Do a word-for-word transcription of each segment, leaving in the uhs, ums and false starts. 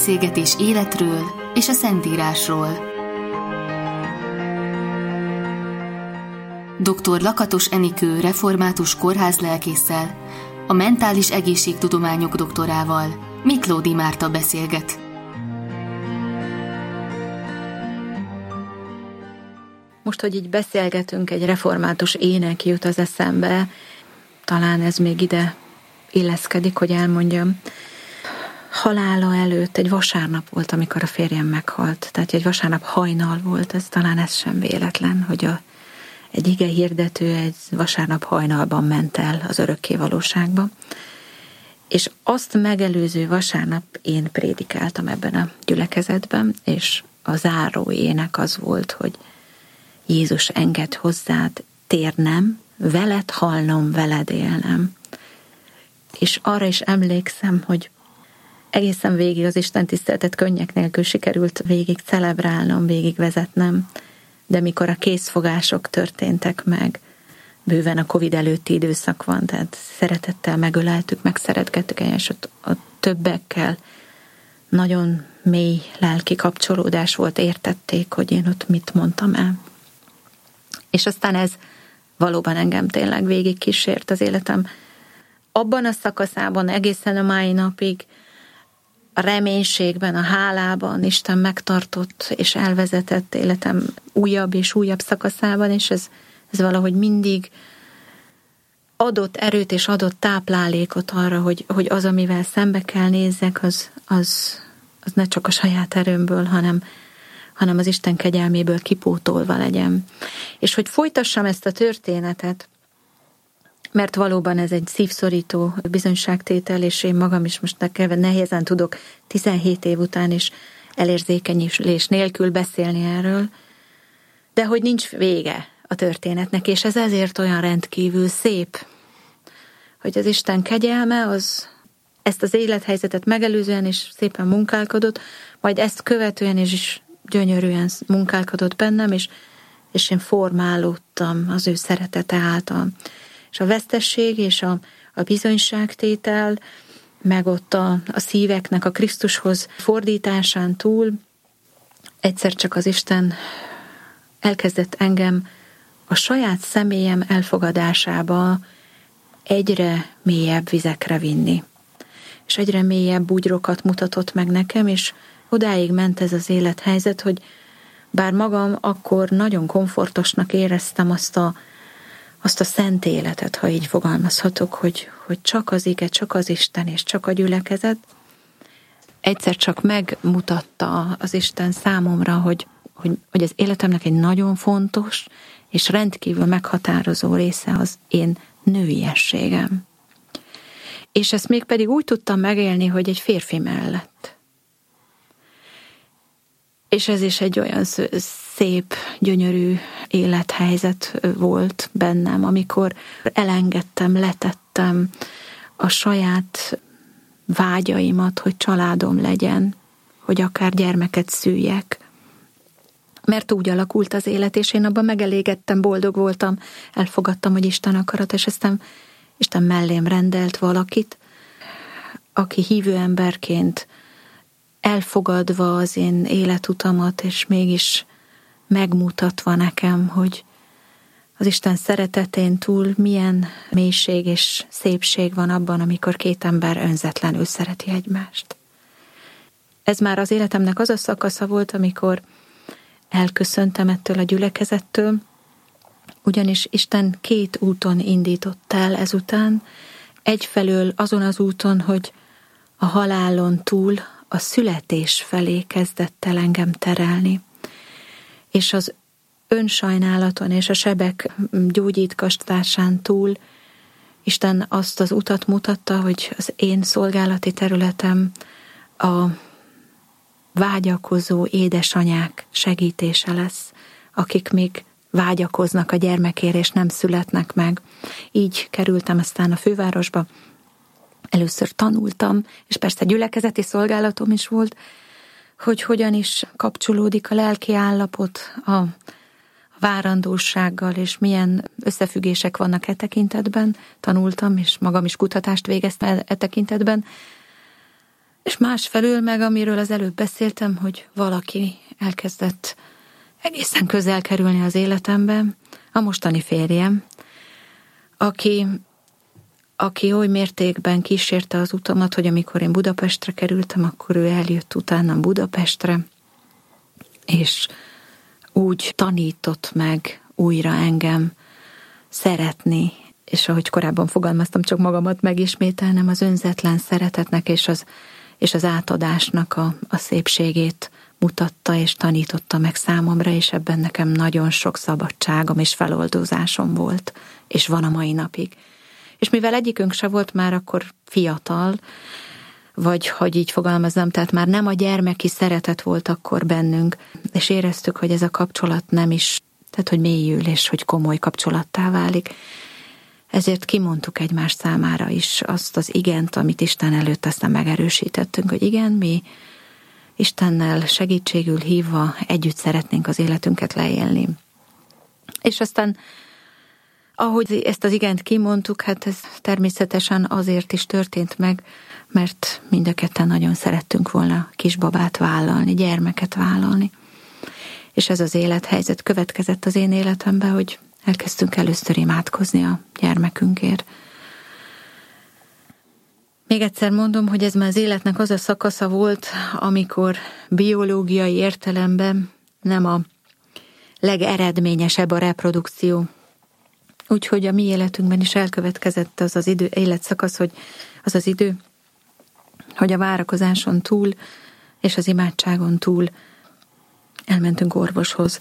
beszélgetés életről és a Szentírásról. doktor Lakatos Enikő református kórházlelkésszel, a mentális egészségtudományok doktorával, Miklódi Márta beszélget. Most, hogy így beszélgetünk, egy református ének jut az eszembe, talán ez még ide illeszkedik, hogy elmondjam. Halála előtt egy vasárnap volt, amikor a férjem meghalt. Tehát egy vasárnap hajnal volt, ez talán ez sem véletlen, hogy a, egy ige hirdető egy vasárnap hajnalban ment el az örökké valóságba. És azt megelőző vasárnap én prédikáltam ebben a gyülekezetben, és a záró ének az volt, hogy Jézus engedd hozzád térnem, veled halnom, veled élnem. És arra is emlékszem, hogy egészen végig az Isten tiszteletet könnyek nélkül sikerült végig celebrálnom, végig vezetnem, de mikor a készfogások történtek meg, bőven a Covid előtti időszak van, tehát szeretettel megöleltük, megszeretgettük, és ott a többekkel nagyon mély lelki kapcsolódás volt, értették, hogy én ott mit mondtam el. És aztán ez valóban engem tényleg végig kísért az életem. Abban a szakaszában egészen a mai napig a reménységben, a hálában Isten megtartott és elvezetett életem újabb és újabb szakaszában, és ez, ez valahogy mindig adott erőt és adott táplálékot arra, hogy, hogy az, amivel szembe kell nézzek, az, az, az ne csak a saját erőmből, hanem, hanem az Isten kegyelméből kipótolva legyen. És hogy folytassam ezt a történetet, mert valóban ez egy szívszorító bizonyságtétel, és én magam is most nehézen tudok tizenhét év után is elérzékenyülés nélkül beszélni erről, de hogy nincs vége a történetnek, és ez ezért olyan rendkívül szép, hogy az Isten kegyelme az ezt az élethelyzetet megelőzően is szépen munkálkodott, majd ezt követően is, is gyönyörűen munkálkodott bennem, és, és én formálódtam az ő szeretete által. És a vesztesség és a, a bizonyságtétel, meg ott a, a szíveknek a Krisztushoz fordításán túl egyszer csak az Isten elkezdett engem a saját személyem elfogadásába egyre mélyebb vizekre vinni. És egyre mélyebb bugyrokat mutatott meg nekem, és odáig ment ez az élethelyzet, hogy bár magam akkor nagyon komfortosnak éreztem azt a azt a szent életet, ha így fogalmazhatok, hogy, hogy csak az ige, csak az Isten és csak a gyülekezet. Egyszer csak megmutatta az Isten számomra, hogy, hogy, hogy az életemnek egy nagyon fontos és rendkívül meghatározó része az én nőiességem. És ezt még pedig úgy tudtam megélni, hogy egy férfi mellett. És ez is egy olyan szép, gyönyörű élethelyzet volt bennem, amikor elengedtem, letettem a saját vágyaimat, hogy családom legyen, hogy akár gyermeket szüljek. Mert úgy alakult az élet, és én abban megelégedtem, boldog voltam, elfogadtam, hogy Isten akarat, és aztán Isten mellém rendelt valakit, aki hívő emberként elfogadva az én életutamat, és mégis megmutatva nekem, hogy az Isten szeretetén túl milyen mélység és szépség van abban, amikor két ember önzetlenül szereti egymást. Ez már az életemnek az a szakasza volt, amikor elköszöntem ettől a gyülekezettől, ugyanis Isten két úton indított el ezután, egyfelől azon az úton, hogy a halálon túl a születés felé kezdett el engem terelni. És az önsajnálaton és a sebek gyógyítgatásán túl Isten azt az utat mutatta, hogy az én szolgálati területem a vágyakozó édesanyák segítése lesz, akik még vágyakoznak a gyermekért és nem születnek meg. Így kerültem aztán a fővárosba. Először tanultam, és persze gyülekezeti szolgálatom is volt, hogy hogyan is kapcsolódik a lelki állapot a várandósággal, és milyen összefüggések vannak e tekintetben. Tanultam, és magam is kutatást végeztem e tekintetben. És másfelől meg, amiről az előbb beszéltem, hogy valaki elkezdett egészen közel kerülni az életembe, a mostani férjem, aki, aki oly mértékben kísérte az utamat, hogy amikor én Budapestre kerültem, akkor ő eljött utánam Budapestre, és úgy tanított meg újra engem szeretni, és ahogy korábban fogalmaztam, csak magamat megismételnem, az önzetlen szeretetnek és az, és az átadásnak a, a szépségét mutatta és tanította meg számomra, és ebben nekem nagyon sok szabadságom és feloldozásom volt, és van a mai napig. És mivel egyikünk se volt már akkor fiatal, vagy hogy így fogalmazzam, tehát már nem a gyermeki szeretet volt akkor bennünk, és éreztük, hogy ez a kapcsolat nem is, tehát hogy mélyül, és hogy komoly kapcsolattá válik. Ezért kimondtuk egymás számára is azt az igent, amit Isten előtt aztán megerősítettünk, hogy igen, mi Istennel segítségül hívva együtt szeretnénk az életünket leélni. És aztán, ahogy ezt az igent kimondtuk, hát ez természetesen azért is történt meg, mert mind a ketten nagyon szerettünk volna kisbabát vállalni, gyermeket vállalni. És ez az élethelyzet következett az én életembe, hogy elkezdtünk először imádkozni a gyermekünkért. Még egyszer mondom, hogy ez már az életnek az a szakasza volt, amikor biológiai értelemben nem a legeredményesebb a reprodukció. Úgyhogy a mi életünkben is elkövetkezett az az idő, életszakasz, hogy az az idő, hogy a várakozáson túl és az imádságon túl elmentünk orvoshoz,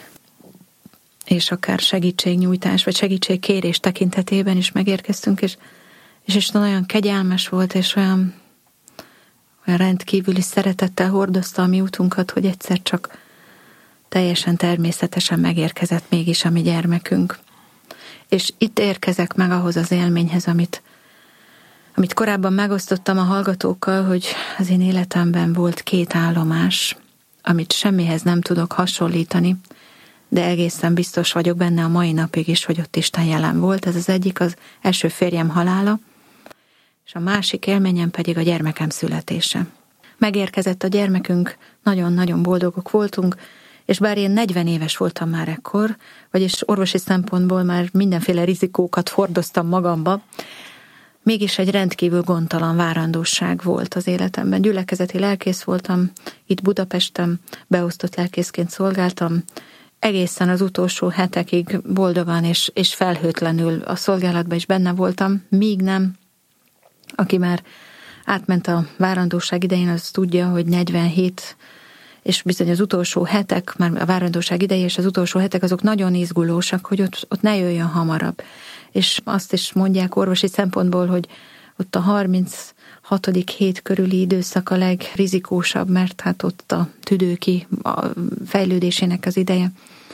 és akár segítségnyújtás, vagy segítségkérés tekintetében is megérkeztünk, és, és Isten olyan kegyelmes volt, és olyan, olyan rendkívüli szeretettel hordozta a mi útunkat, hogy egyszer csak teljesen természetesen megérkezett mégis a mi gyermekünk. És itt érkezek meg ahhoz az élményhez, amit, amit korábban megosztottam a hallgatókkal, hogy az én életemben volt két állomás, amit semmihez nem tudok hasonlítani, de egészen biztos vagyok benne a mai napig is, hogy ott Isten jelen volt. Ez az egyik, az első férjem halála, és a másik élményem pedig a gyermekem születése. Megérkezett a gyermekünk, nagyon-nagyon boldogok voltunk, és bár én negyven éves voltam már ekkor, vagyis orvosi szempontból már mindenféle rizikókat hordoztam magamba, mégis egy rendkívül gondtalan várandóság volt az életemben. Gyülekezeti lelkész voltam, itt Budapesten beosztott lelkészként szolgáltam, egészen az utolsó hetekig boldogan és, és felhőtlenül a szolgálatban is benne voltam, míg nem, aki már átment a várandóság idején, az tudja, hogy negyvenhét, és bizony az utolsó hetek, már a várandóság ideje és az utolsó hetek, azok nagyon izgulósak, hogy ott, ott ne jöjjön hamarabb. És azt is mondják orvosi szempontból, hogy ott a harminchatodik hét körüli időszak a legrizikósabb, mert hát ott a tüdőki a fejlődésének az ideje.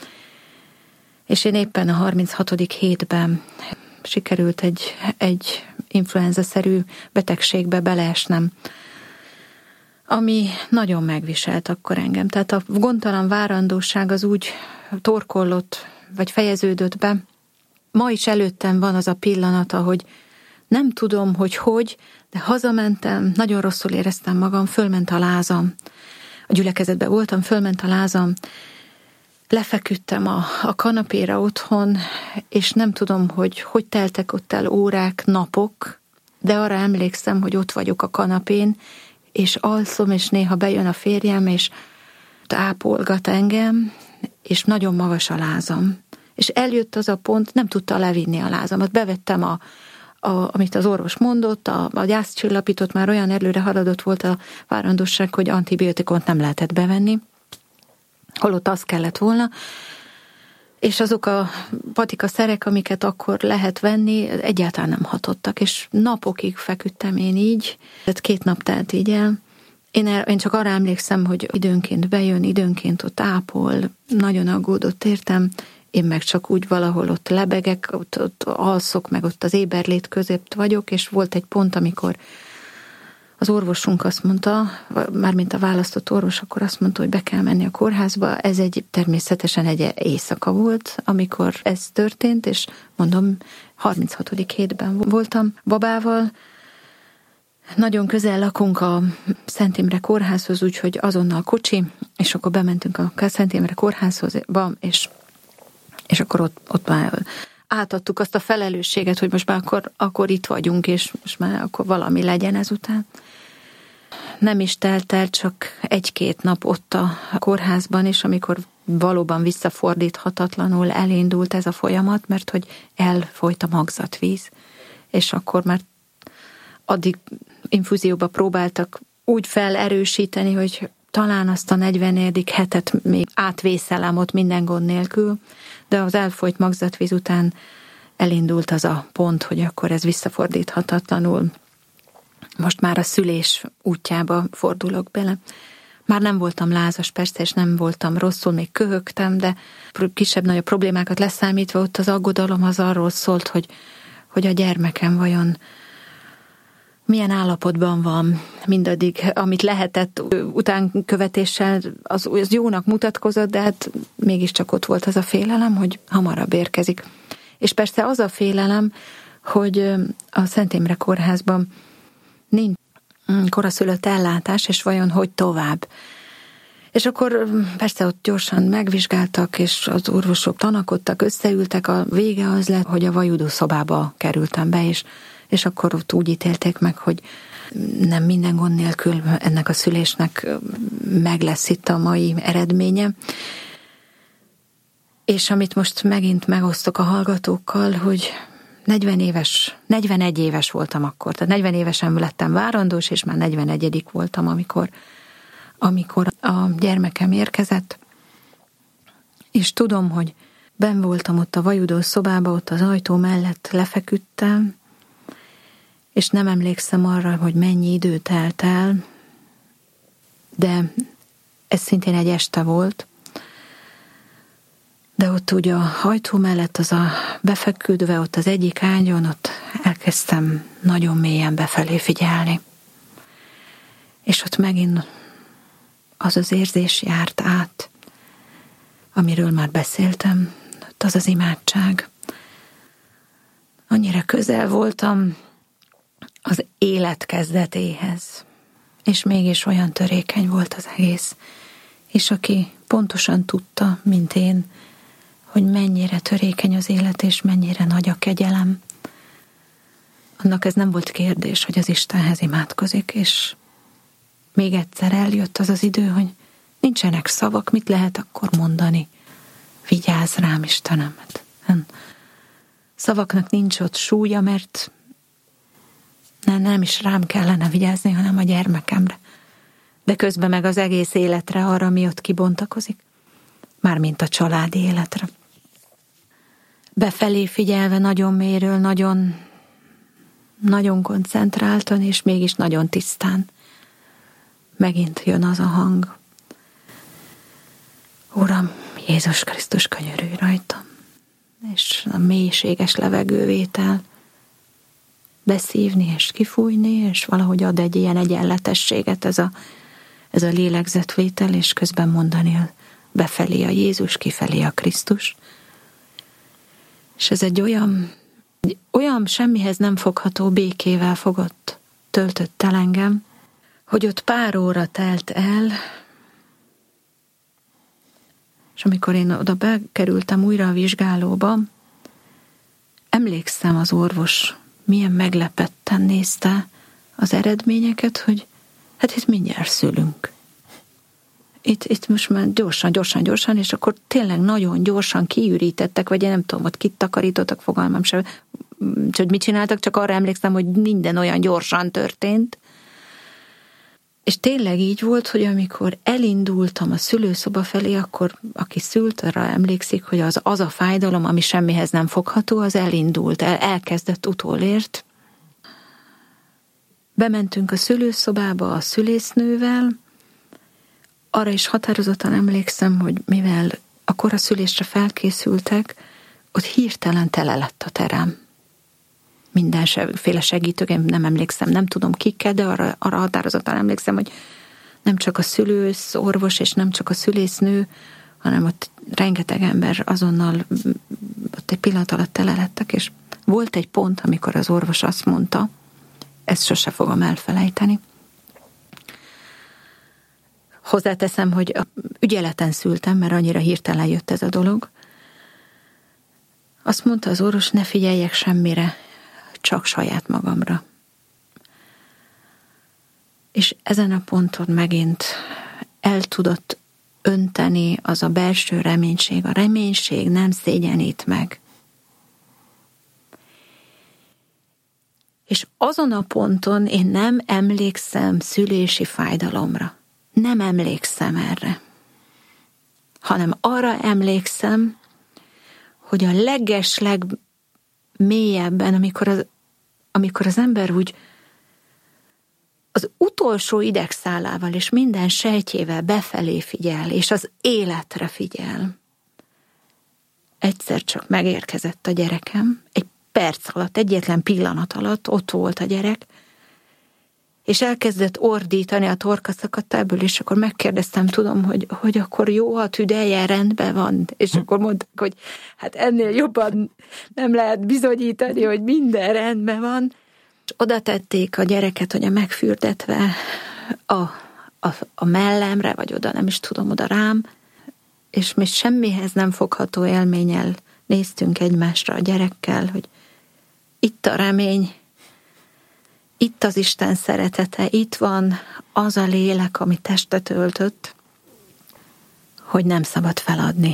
És én éppen a harminchatodik hétben sikerült egy, egy influenza-szerű betegségbe beleesnem, ami nagyon megviselt akkor engem. Tehát a gondtalan várandóság az úgy torkollott, vagy fejeződött be. Ma is előttem van az a pillanata, hogy nem tudom, hogy hogy, de hazamentem, nagyon rosszul éreztem magam, fölment a lázam. A gyülekezetben voltam, fölment a lázam, lefeküdtem a, a kanapéra otthon, és nem tudom, hogy hogy teltek ott el órák, napok, de arra emlékszem, hogy ott vagyok a kanapén, és alszom, és néha bejön a férjem, és ápolgat engem, és nagyon magas a lázam. És eljött az a pont, nem tudta levinni a lázamat. Bevettem, a, a, amit az orvos mondott, a, a gyászcsillapítót, már olyan előre haladott volt a várandóság, hogy antibiotikont nem lehetett bevenni, holott az kellett volna, és azok a patikaszerek, amiket akkor lehet venni, egyáltalán nem hatottak, és napokig feküdtem én így, tehát két nap telt így el. Én, el, én csak arra emlékszem, hogy időnként bejön, időnként ott ápol, nagyon aggódott értem, én meg csak úgy valahol ott lebegek, ott, ott alszok, meg ott az éberlét között vagyok, és volt egy pont, amikor az orvosunk azt mondta, mármint a választott orvos, akkor azt mondta, hogy be kell menni a kórházba. Ez egy természetesen egy éjszaka volt, amikor ez történt, és mondom, harminchatodik hétben voltam babával, nagyon közel lakunk a Szent Imre kórházhoz, úgyhogy azonnal kocsi, és akkor bementünk a Szent Imre kórházhoz, és, és akkor ott, ott már átadtuk azt a felelősséget, hogy most már akkor, akkor itt vagyunk, és most már akkor valami legyen ezután. Nem is telt el csak egy-két nap ott a kórházban, és amikor valóban visszafordíthatatlanul elindult ez a folyamat, mert hogy elfolyt a magzatvíz, és akkor már addig infúzióba próbáltak úgy felerősíteni, hogy talán azt a negyvenedik hetet még átvészelem ott minden gond nélkül, de az elfolyt magzatvíz után elindult az a pont, hogy akkor ez visszafordíthatatlanul most már a szülés útjába fordulok bele. Már nem voltam lázas, persze, és nem voltam rosszul, még köhögtem, de kisebb-nagyobb problémákat leszámítva ott az aggodalom az arról szólt, hogy, hogy a gyermekem vajon milyen állapotban van mindaddig, amit lehetett utánkövetéssel, az, az jónak mutatkozott, de hát mégiscsak ott volt az a félelem, hogy hamarabb érkezik. És persze az a félelem, hogy a Szent Imre kórházban nincs koraszülött ellátás, és vajon hogy tovább. És akkor persze ott gyorsan megvizsgáltak, és az orvosok tanakodtak, összeültek, a vége az lett, hogy a vajudó szobába kerültem be, és, és akkor ott úgy ítélték meg, hogy nem minden gond nélkül ennek a szülésnek meg lesz itt a mai eredménye. És amit most megint megosztok a hallgatókkal, hogy negyven éves, negyvenegy éves voltam akkor, tehát negyven évesen lettem várandós, és már negyvenegyedik voltam, amikor, amikor a gyermekem érkezett, és tudom, hogy benn voltam ott a vajudó szobába, ott az ajtó mellett lefeküdtem, és nem emlékszem arra, hogy mennyi idő telt el, de ez szintén egy este volt, de ott ugye a hajtó mellett az a befeküdve, ott az egyik ágyon, ott elkezdtem nagyon mélyen befelé figyelni. És ott megint az az érzés járt át, amiről már beszéltem, ott az az imádság. Annyira közel voltam az élet kezdetéhez, és mégis olyan törékeny volt az egész. És aki pontosan tudta, mint én, hogy mennyire törékeny az élet, és mennyire nagy a kegyelem, annak ez nem volt kérdés, hogy az Istenhez imádkozik, és még egyszer eljött az az idő, hogy nincsenek szavak, mit lehet akkor mondani? Vigyázz rám, Istenem! Szavaknak nincs ott súlya, mert nem, nem is rám kellene vigyázni, hanem a gyermekemre. De közben meg az egész életre, arra, ami ott kibontakozik, mármint a családi életre. Befelé figyelve nagyon mélyről, nagyon, nagyon koncentráltan, és mégis nagyon tisztán. Megint jön az a hang. Uram, Jézus Krisztus, könyörülj rajtam. És a mélységes levegővétel, beszívni és kifújni, és valahogy ad egy ilyen egyenletességet ez a, ez a lélegzetvétel, és közben mondani a befelé a Jézus, kifelé a Krisztus. És ez egy olyan, egy olyan semmihez nem fogható békével fogott, töltött el engem, hogy ott pár óra telt el, és amikor én oda bekerültem újra a vizsgálóba, emlékszem, az orvos milyen meglepetten nézte az eredményeket, hogy hát itt mindjárt szülünk. Itt, itt most már gyorsan, gyorsan, gyorsan, és akkor tényleg nagyon gyorsan kiürítettek, vagy én nem tudom, ott kit takarítottak, fogalmam sem, hogy mit csináltak, csak arra emlékszem, hogy minden olyan gyorsan történt. És tényleg így volt, hogy amikor elindultam a szülőszoba felé, akkor aki szült, arra emlékszik, hogy az, az a fájdalom, ami semmihez nem fogható, az elindult, el, elkezdett utolért. Bementünk a szülőszobába a szülésznővel, arra is határozottan emlékszem, hogy mivel a koraszülésre felkészültek, ott hirtelen tele lett a terem. Mindenféle segítők, én nem emlékszem, nem tudom kikkel, de arra, arra határozottan emlékszem, hogy nem csak a szülősz, orvos, és nem csak a szülésznő, hanem ott rengeteg ember azonnal ott egy pillanat alatt tele lettek, és volt egy pont, amikor az orvos azt mondta, Ezt sose fogom elfelejteni. Hozzáteszem, hogy a ügyeleten szültem, mert annyira hirtelen jött ez a dolog. Azt mondta az orvos, ne figyeljek semmire, csak saját magamra. És ezen a ponton megint el tudott önteni az a belső reménység. A reménység nem szégyenít meg. És azon a ponton én nem emlékszem szülési fájdalomra. Nem emlékszem erre. Hanem arra emlékszem, hogy a leges, legmélyebben, amikor az, amikor az ember úgy az utolsó idegszálával és minden sejtjével befelé figyel, és az életre figyel. Egyszer csak megérkezett a gyerekem, egy perc alatt, egyetlen pillanat alatt ott volt a gyerek, és elkezdett ordítani a torka szakadtából, és akkor megkérdeztem, tudom, hogy, hogy akkor jó, a tüdeje rendben van, és akkor mondták, hogy hát ennél jobban nem lehet bizonyítani, hogy minden rendben van, és oda tették a gyereket, hogy a megfürdetve a, a, a mellemre, vagy oda, nem is tudom, oda rám, és mi semmihez nem fogható élménnyel néztünk egymásra a gyerekkel, hogy itt a remény, itt az Isten szeretete, itt van az a lélek, ami testet öltött, hogy nem szabad feladni.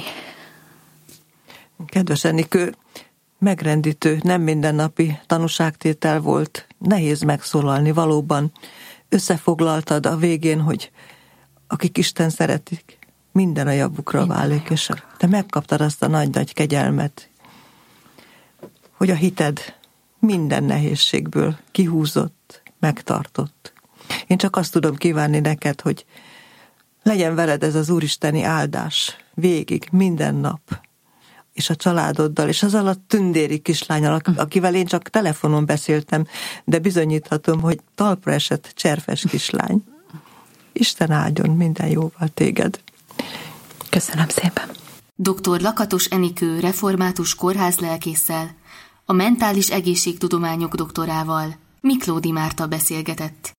Kedves Enikő, megrendítő, nem mindennapi tanúságtétel volt, nehéz megszólalni, valóban összefoglaltad a végén, hogy akik Isten szeretik, minden a javukra minden válik, a és te megkaptad azt a nagy-nagy kegyelmet, hogy a hited minden nehézségből kihúzott, megtartott. Én csak azt tudom kívánni neked, hogy legyen veled ez az úristeni áldás végig, minden nap, és a családoddal, és az alatt tündéri kislányal, akivel én csak telefonon beszéltem, de bizonyíthatom, hogy talpra esett cserfes kislány. Isten áldjon minden jóval téged. Köszönöm szépen. doktor Lakatos Enikő református kórházlelkésszel, a mentális egészségtudományok doktorával Miklódi Márta beszélgetett.